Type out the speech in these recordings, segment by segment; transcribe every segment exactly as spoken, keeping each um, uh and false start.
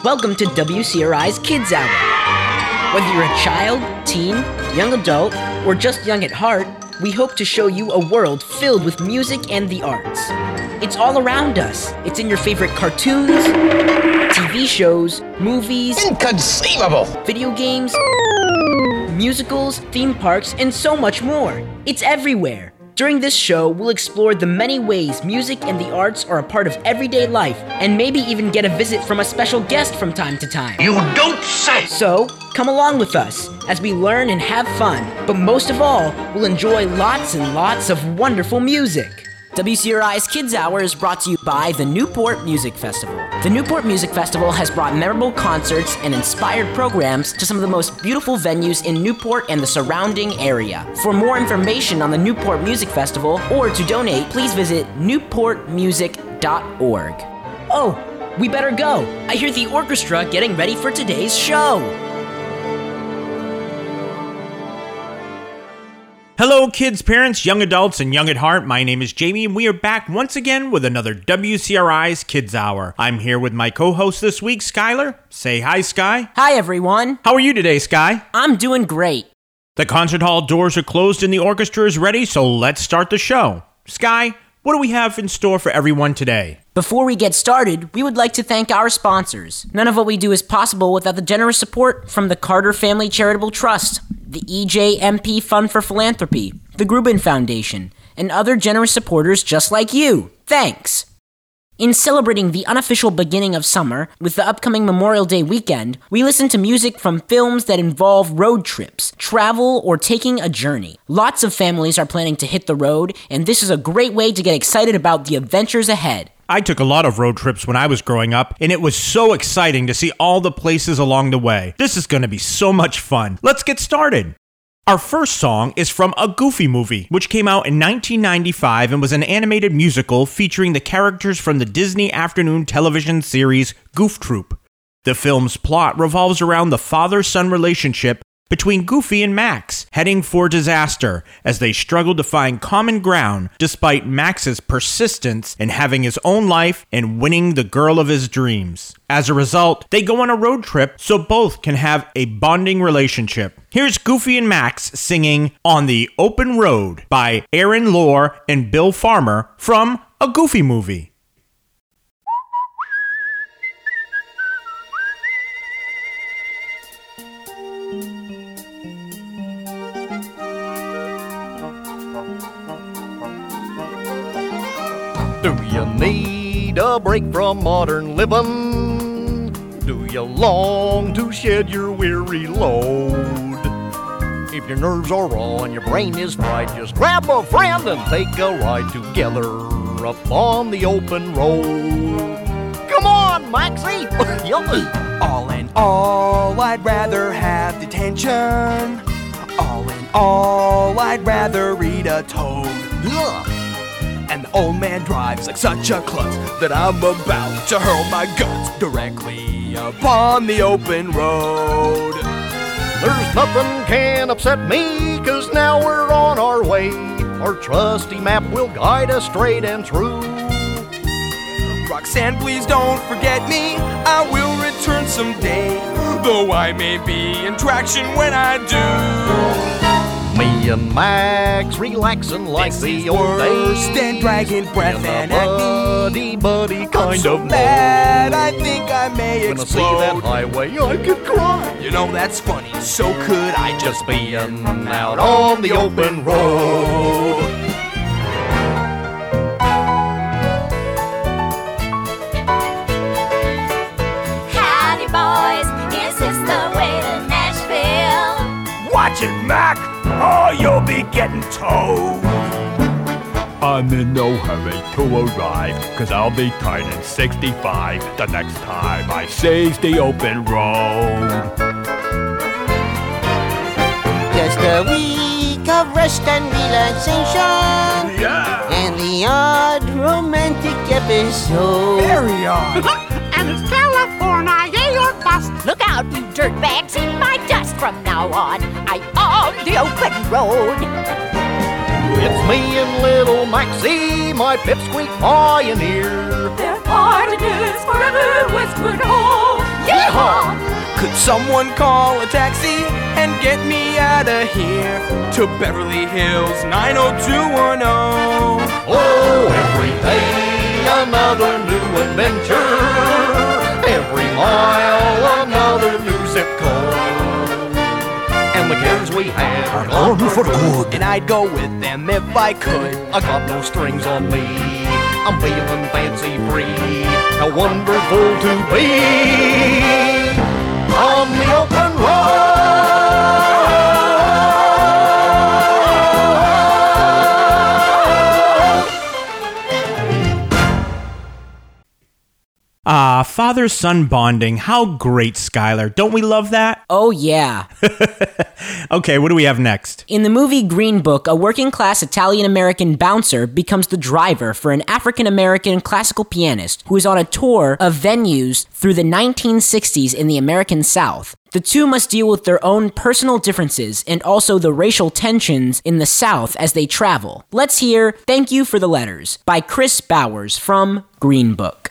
Welcome to W C R I's Kids Hour. Whether you're a child, teen, young adult, or just young at heart, we hope to show you a world filled with music and the arts. It's all around us. It's in your favorite cartoons, T V shows, movies, inconceivable, video games, musicals, theme parks, and so much more. It's everywhere. During this show, we'll explore the many ways music and the arts are a part of everyday life, and maybe even get a visit from a special guest from time to time. You don't say! So, come along with us as we learn and have fun, but most of all, we'll enjoy lots and lots of wonderful music. W C R I's Kids Hour is brought to you by the Newport Music Festival. The Newport Music Festival has brought memorable concerts and inspired programs to some of the most beautiful venues in Newport and the surrounding area. For more information on the Newport Music Festival or to donate, please visit newport music dot org. Oh, we better go. I hear the orchestra getting ready for today's show. Hello kids, parents, young adults, and young at heart. My name is Jamie, and we are back once again with another W C R I's Kids Hour. I'm here with my co-host this week, Skylar. Say hi, Sky. Hi, everyone. How are you today, Sky? I'm doing great. The concert hall doors are closed and the orchestra is ready, so let's start the show. Sky, what do we have in store for everyone today? Before we get started, we would like to thank our sponsors. None of what we do is possible without the generous support from the Carter Family Charitable Trust, the E J M P Fund for Philanthropy, the Grubin Foundation, and other generous supporters just like you. Thanks! In celebrating the unofficial beginning of summer, with the upcoming Memorial Day weekend, we listen to music from films that involve road trips, travel, or taking a journey. Lots of families are planning to hit the road, and this is a great way to get excited about the adventures ahead. I took a lot of road trips when I was growing up, and it was so exciting to see all the places along the way. This is going to be so much fun. Let's get started. Our first song is from a Goofy movie, which came out in nineteen ninety-five and was an animated musical featuring the characters from the Disney afternoon television series Goof Troop. The film's plot revolves around the father-son relationship between Goofy and Max, heading for disaster as they struggle to find common ground despite Max's persistence in having his own life and winning the girl of his dreams. As a result, they go on a road trip so both can have a bonding relationship. Here's Goofy and Max singing On the Open Road by Aaron Lohr and Bill Farmer from a Goofy movie. Do you need a break from modern living? Do you long to shed your weary load? If your nerves are raw and your brain is fried, just grab a friend and take a ride together up on the open road. Come on, Maxie! All in all, I'd rather have detention. All in all, I'd rather read a toad. Ugh. And the old man drives like such a klutz that I'm about to hurl my guts directly upon the open road. There's nothing can upset me, 'cause now we're on our way. Our trusty map will guide us straight and true. Roxanne, please don't forget me. I will return someday, though I may be in traction when I do. Me and Max relaxing like This the is old worse days. than dragging breath In and a acne. buddy, buddy kind I'm so of mad, mode. I think I may When I see that explode. highway, I could cry. You know, that's funny, so could I just be Being out on the open road. Howdy, boys, is this the way to Nashville? Watch it, Mac, or you'll be getting towed. I'm in no hurry to arrive, 'cause I'll be turning sixty-five the next time I sees the open road. Just a week of rest and relaxation. Yeah. And the odd romantic episode. Very odd. And it's California, yay or bust. Look out, you dirtbags, in my dust. From now on, I'm on the open road. It's me and little Maxie, my pipsqueak pioneer. Their party is forever westward ho. Yeah! Could someone call a taxi and get me out of here to Beverly Hills nine oh two one oh? Oh, every day another new adventure, every mile another new zip code, and the cares we had are gone for good. And I'd go with them if I could. I got no strings on me, I'm feeling fancy free. How wonderful to be on the open road. Ah, father-son bonding. How great, Skylar. Don't we love that? Oh, yeah. Okay, what do we have next? In the movie Green Book, a working-class Italian-American bouncer becomes the driver for an African-American classical pianist who is on a tour of venues through the nineteen sixties in the American South. The two must deal with their own personal differences and also the racial tensions in the South as they travel. Let's hear Thank You for the Letters by Chris Bowers from Green Book.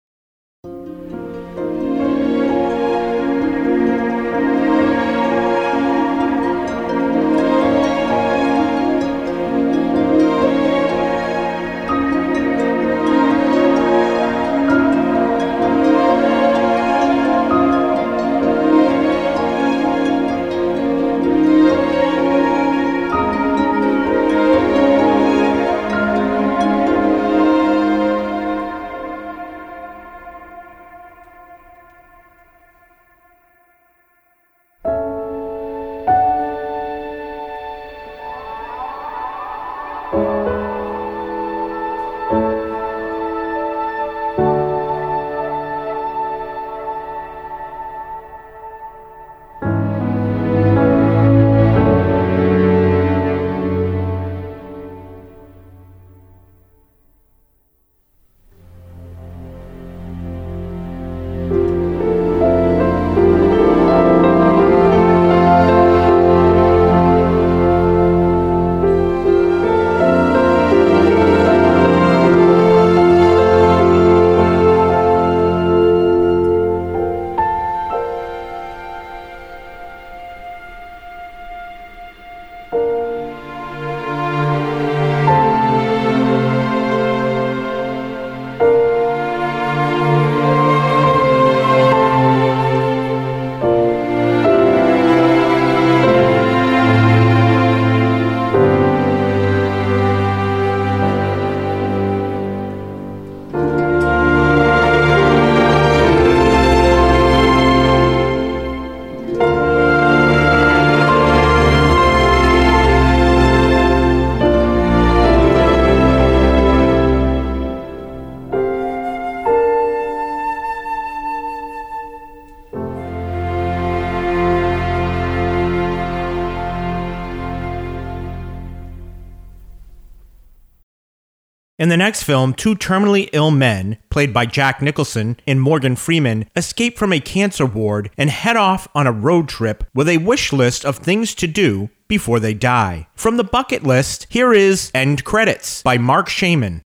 In the next film, two terminally ill men, played by Jack Nicholson and Morgan Freeman, escape from a cancer ward and head off on a road trip with a wish list of things to do before they die. From the bucket list, here is End Credits by Mark Shaman.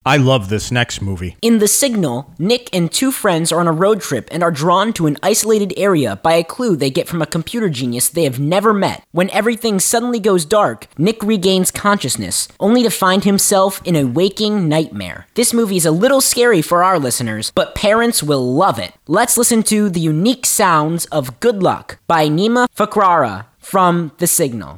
I love this next movie. In The Signal, Nick and two friends are on a road trip and are drawn to an isolated area by a clue they get from a computer genius they have never met. When everything suddenly goes dark, Nick regains consciousness, only to find himself in a waking nightmare. This movie is a little scary for our listeners, but parents will love it. Let's listen to The Unique Sounds of Good Luck by Nima Fakrara from The Signal.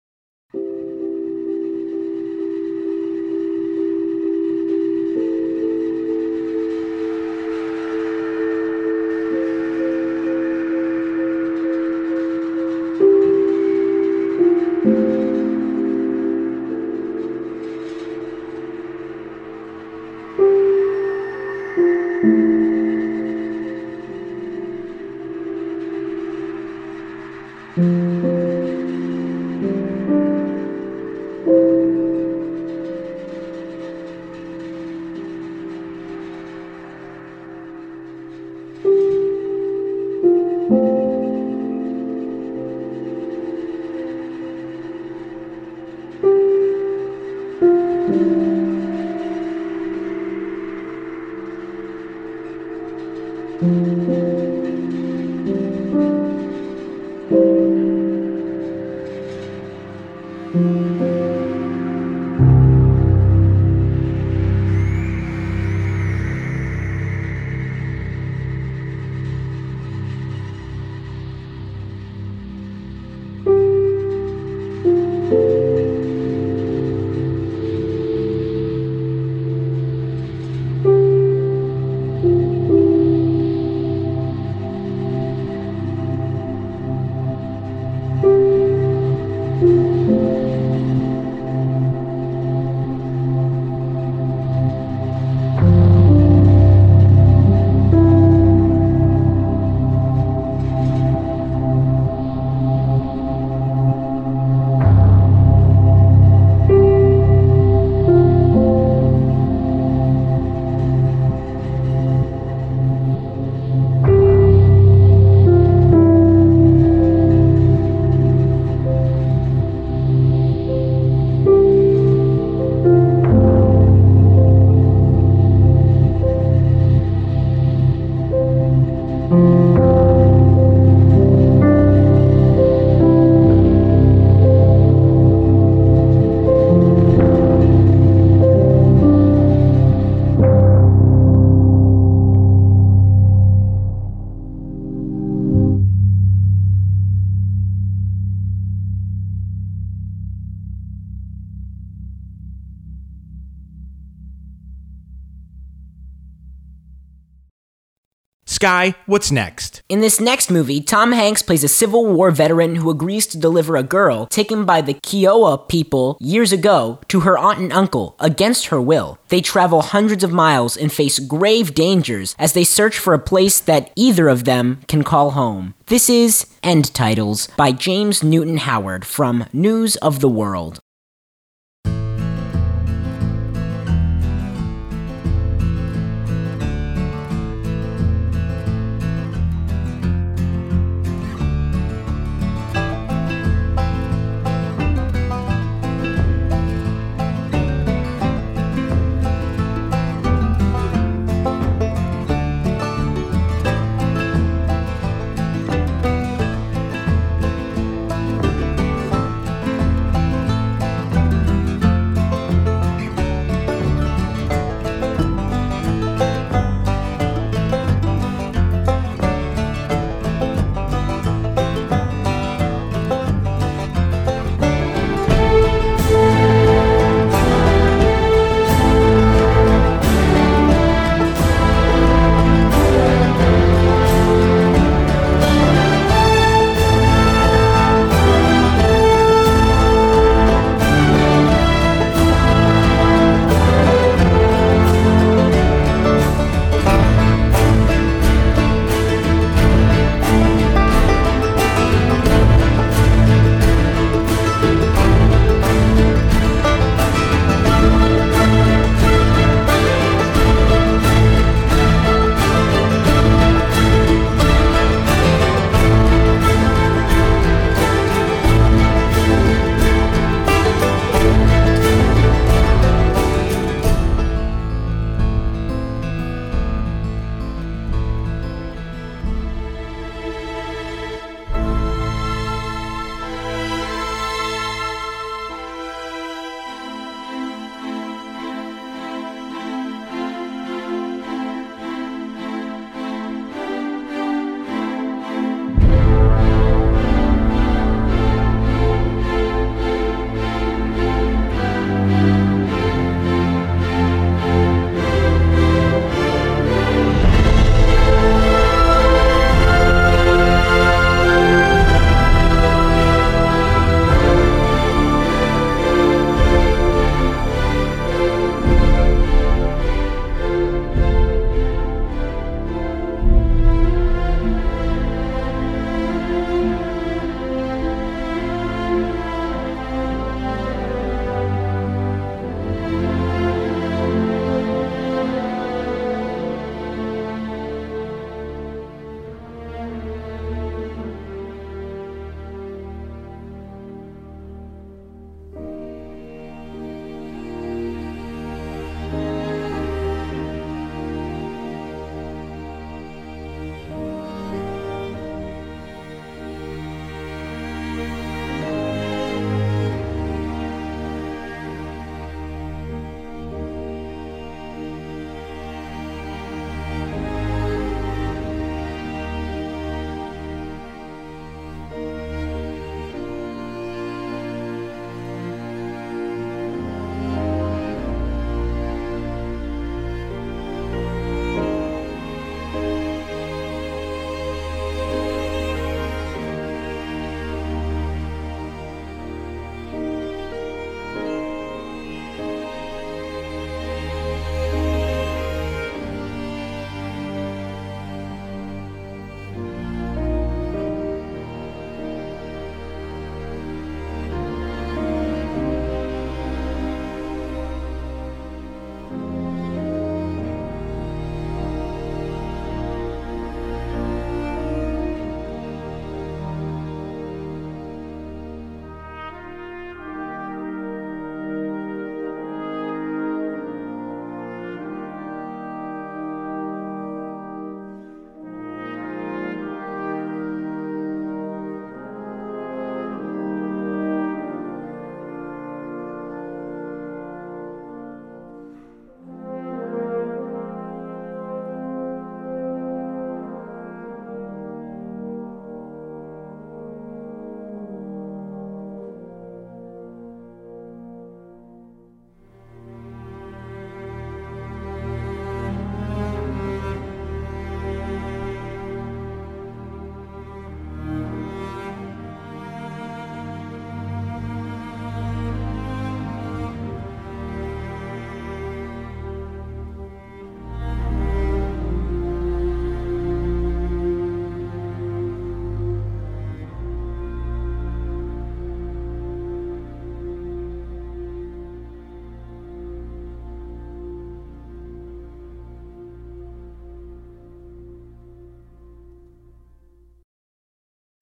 Sky, what's next? In this next movie, Tom Hanks plays a Civil War veteran who agrees to deliver a girl taken by the Kiowa people years ago to her aunt and uncle against her will. They travel hundreds of miles and face grave dangers as they search for a place that either of them can call home. This is End Titles by James Newton Howard from News of the World.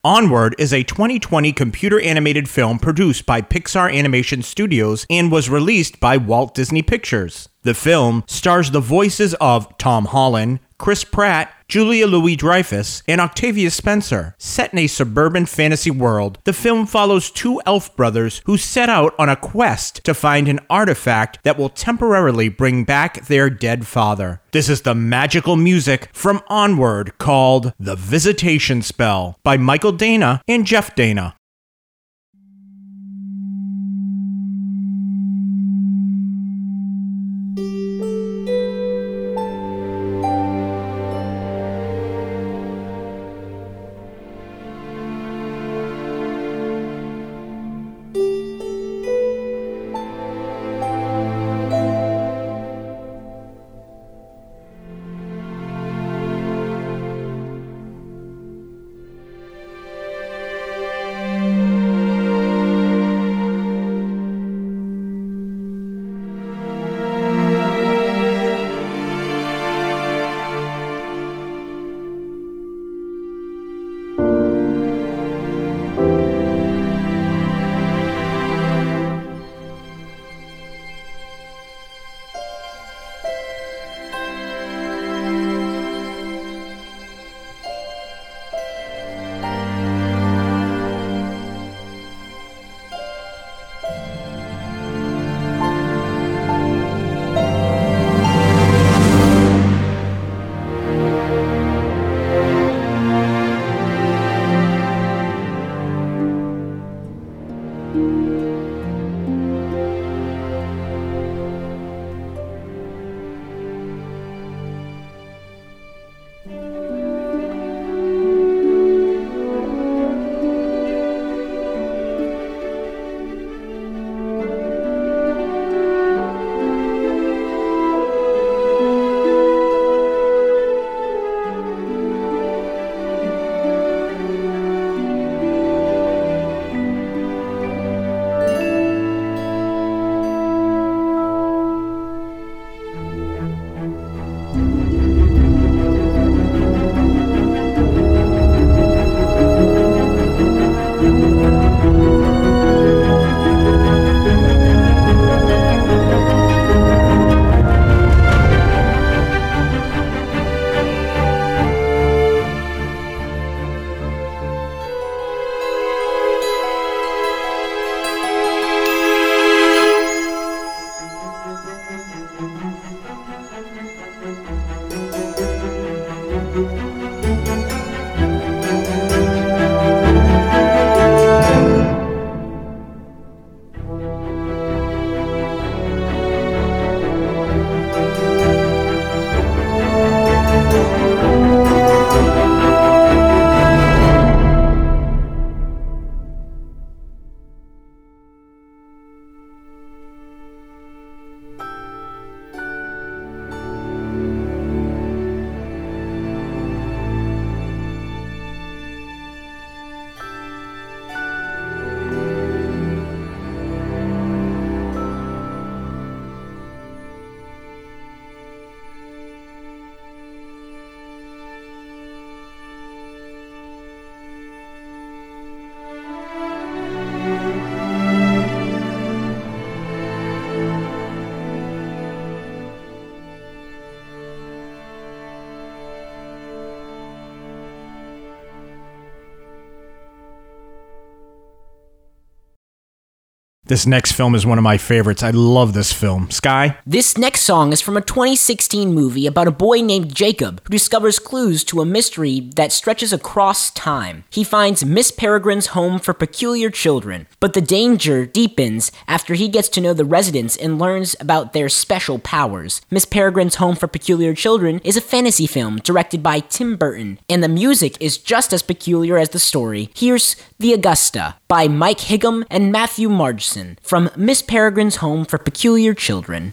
Onward is a twenty twenty computer animated film produced by Pixar Animation Studios and was released by Walt Disney Pictures. The film stars the voices of Tom Holland, Chris Pratt, Julia Louis-Dreyfus, and Octavia Spencer. Set in a suburban fantasy world, the film follows two elf brothers who set out on a quest to find an artifact that will temporarily bring back their dead father. This is the magical music from Onward called The Visitation Spell by Michael Dana and Jeff Dana. This next film is one of my favorites. I love this film. Sky? This next song is from a twenty sixteen movie about a boy named Jacob who discovers clues to a mystery that stretches across time. He finds Miss Peregrine's Home for Peculiar Children, but the danger deepens after he gets to know the residents and learns about their special powers. Miss Peregrine's Home for Peculiar Children is a fantasy film directed by Tim Burton, and the music is just as peculiar as the story. Here's The Augusta by Mike Higgum and Matthew Margeson from Miss Peregrine's Home for Peculiar Children.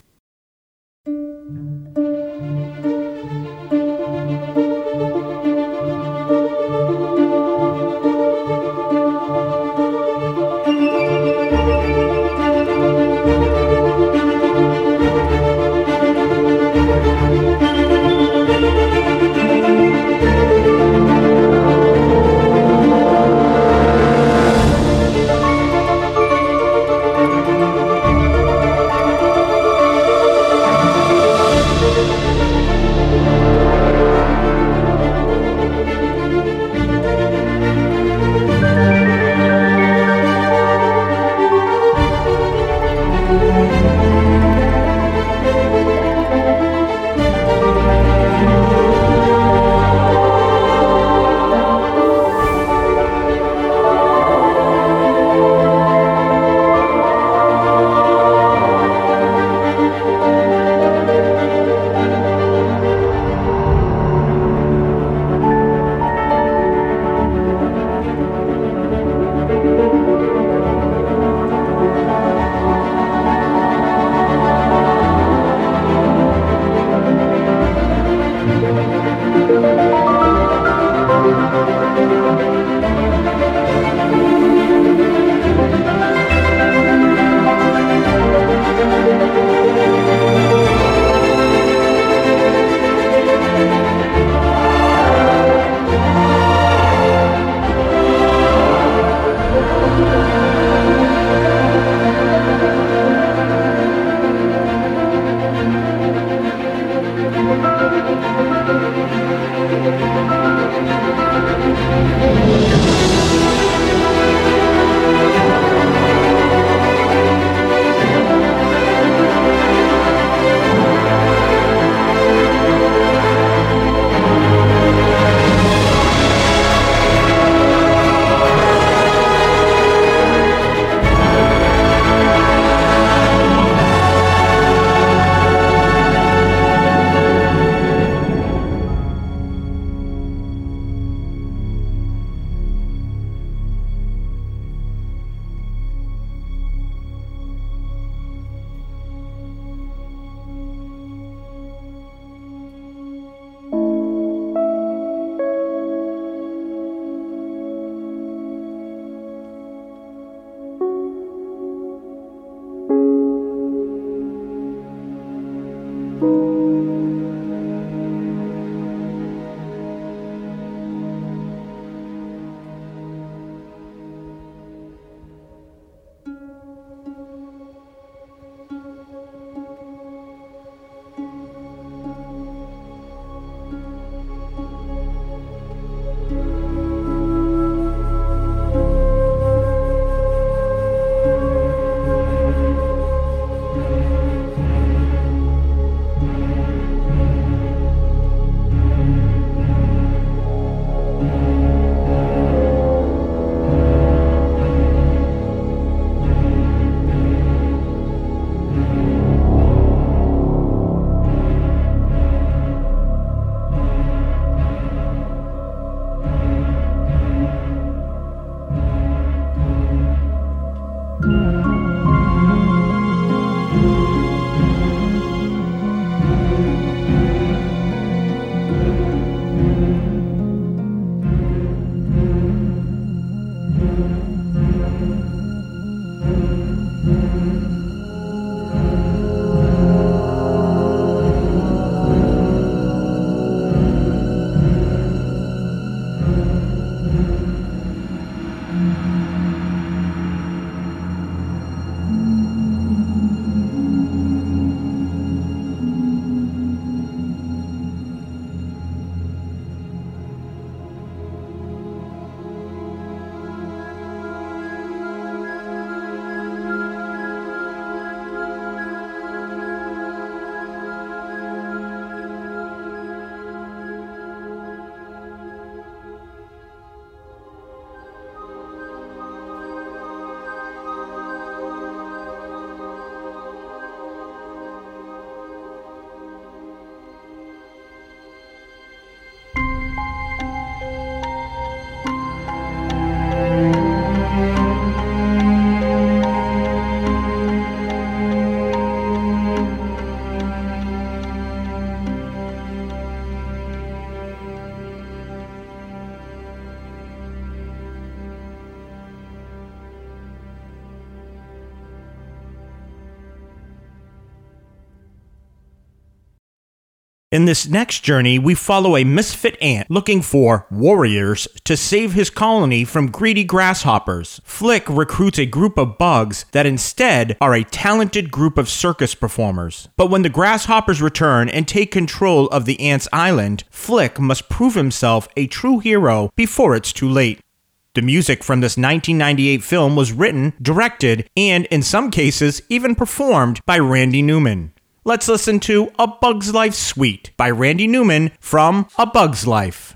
In this next journey, we follow a misfit ant looking for warriors to save his colony from greedy grasshoppers. Flick recruits a group of bugs that instead are a talented group of circus performers. But when the grasshoppers return and take control of the ants' island, Flick must prove himself a true hero before it's too late. The music from this nineteen ninety-eight film was written, directed, and in some cases even performed by Randy Newman. Let's listen to A Bug's Life Suite by Randy Newman from A Bug's Life.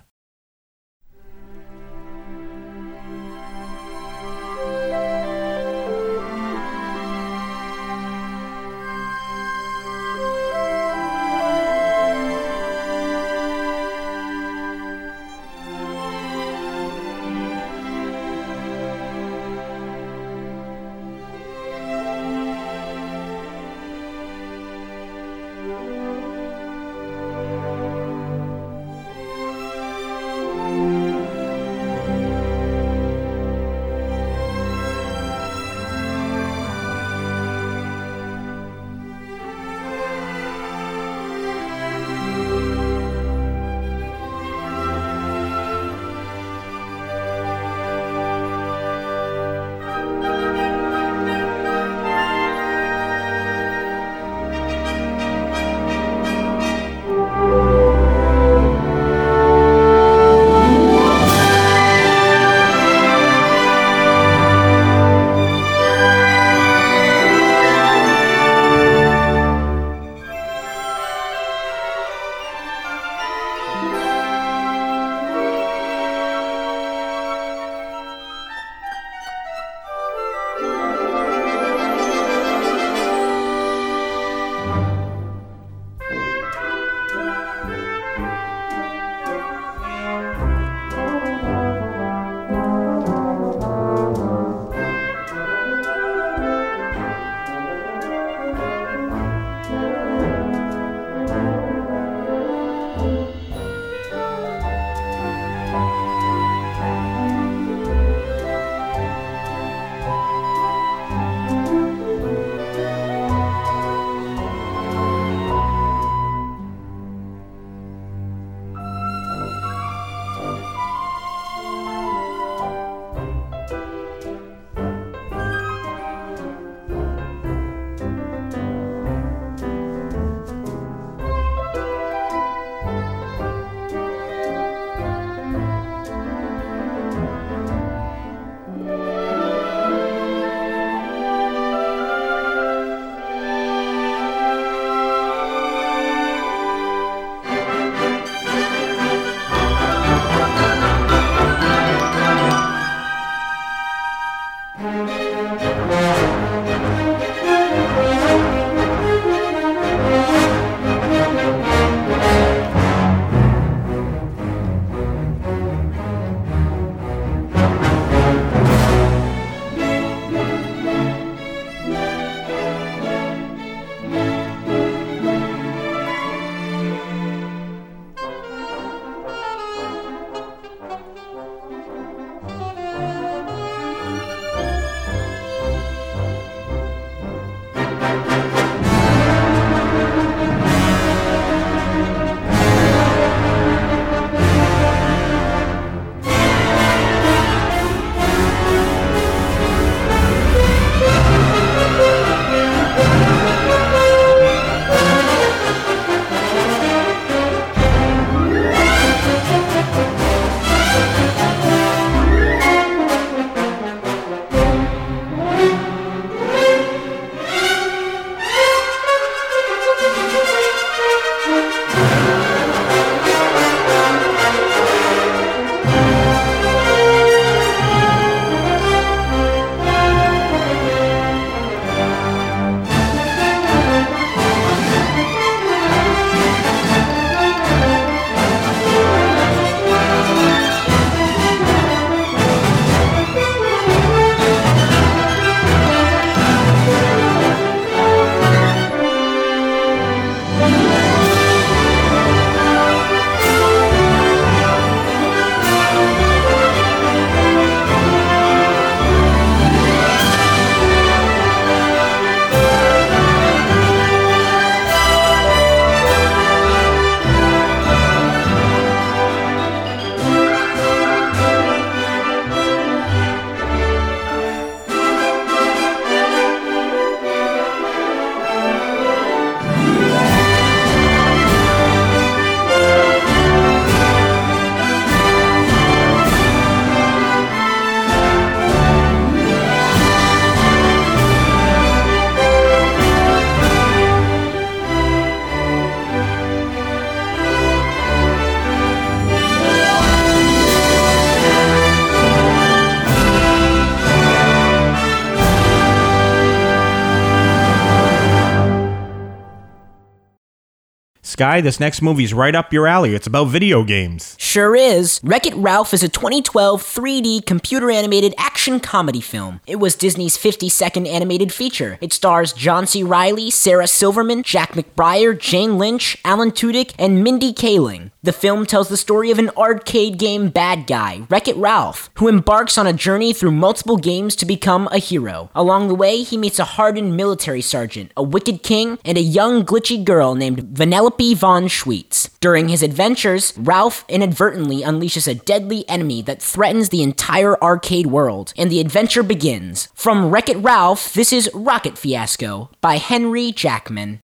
Sky, this next movie's right up your alley. It's about video games. Sure is. Wreck-It Ralph is a twenty twelve three D computer-animated action comedy film. It was Disney's fifty-second animated feature. It stars John C. Reilly, Sarah Silverman, Jack McBrayer, Jane Lynch, Alan Tudyk, and Mindy Kaling. The film tells the story of an arcade game bad guy, Wreck-It Ralph, who embarks on a journey through multiple games to become a hero. Along the way, he meets a hardened military sergeant, a wicked king, and a young glitchy girl named Vanellope von Schweetz. During his adventures, Ralph inadvertently unleashes a deadly enemy that threatens the entire arcade world, and the adventure begins. From Wreck-It Ralph, this is Rocket Fiasco by Henry Jackman.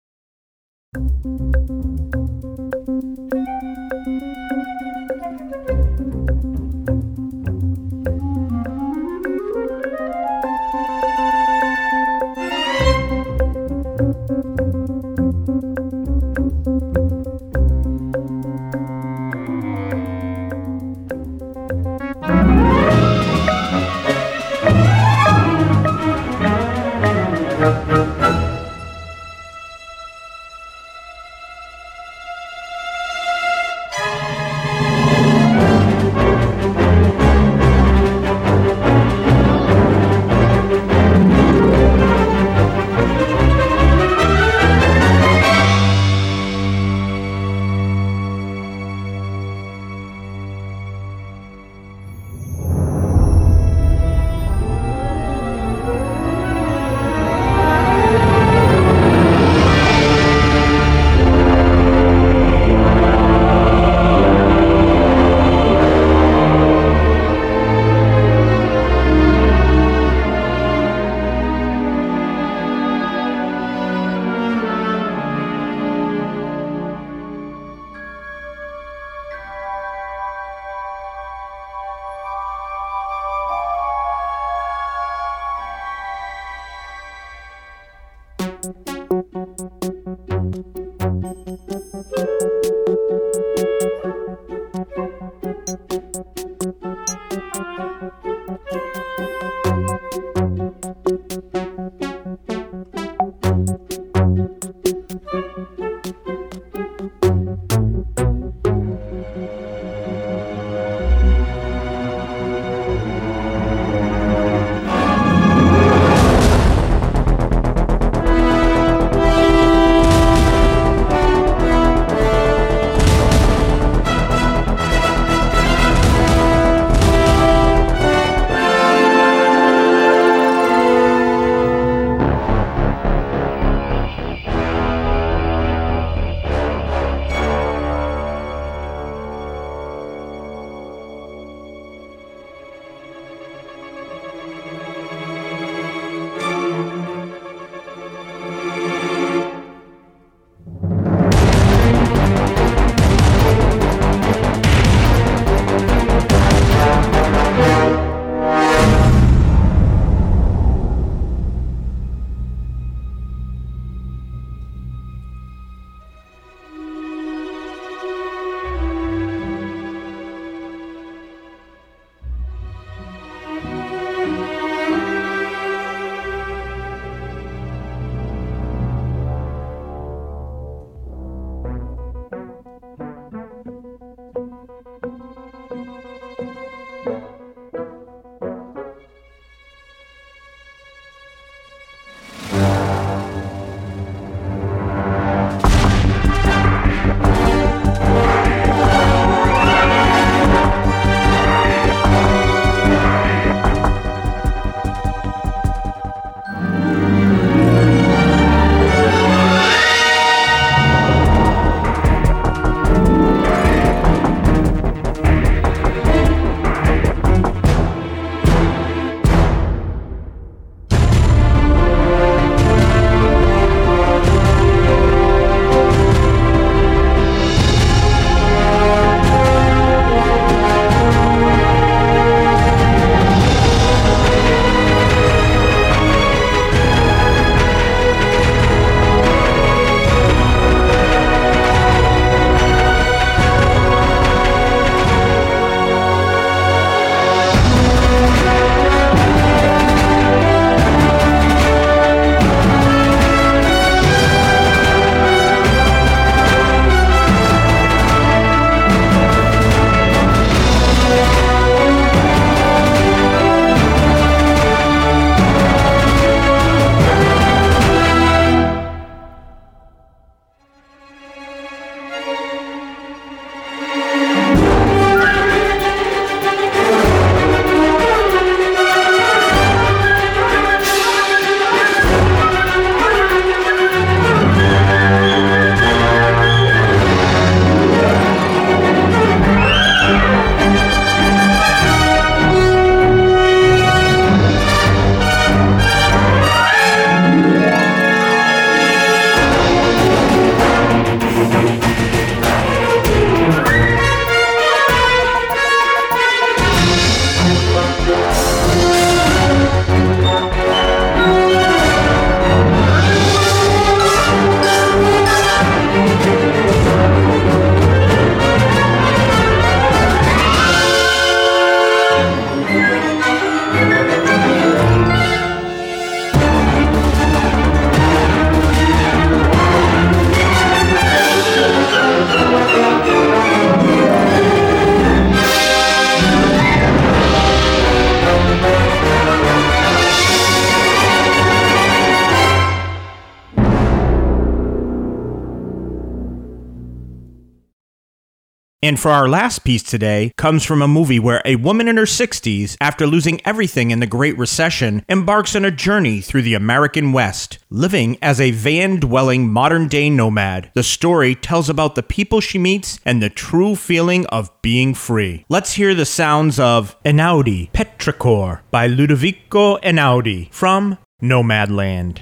And for our last piece today comes from a movie where a woman in her sixties, after losing everything in the Great Recession, embarks on a journey through the American West, living as a van-dwelling modern-day nomad. The story tells about the people she meets and the true feeling of being free. Let's hear the sounds of Einaudi Petrichor by Ludovico Einaudi from Nomadland.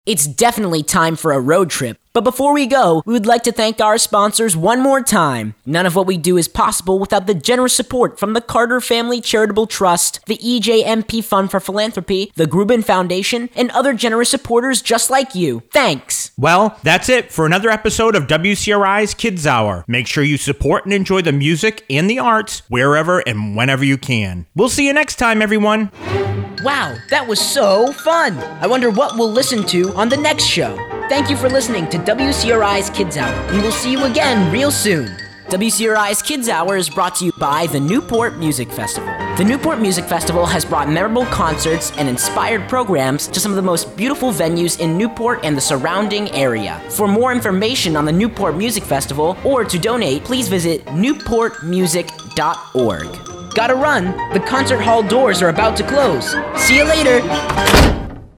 It's definitely time for a road trip. But before we go, we would like to thank our sponsors one more time. None of what we do is possible without the generous support from the Carter Family Charitable Trust, the E J M P Fund for Philanthropy, the Grubin Foundation, and other generous supporters just like you. Thanks! Well, that's it for another episode of W C R I's Kids Hour. Make sure you support and enjoy the music and the arts wherever and whenever you can. We'll see you next time, everyone. Wow, that was so fun! I wonder what we'll listen to on the next show. Thank you for listening to W C R I's Kids Hour, and we'll see you again real soon. W C R I's Kids Hour is brought to you by the Newport Music Festival. The Newport Music Festival has brought memorable concerts and inspired programs to some of the most beautiful venues in Newport and the surrounding area. For more information on the Newport Music Festival or to donate, please visit newport music dot org. Gotta run, the concert hall doors are about to close. See you later!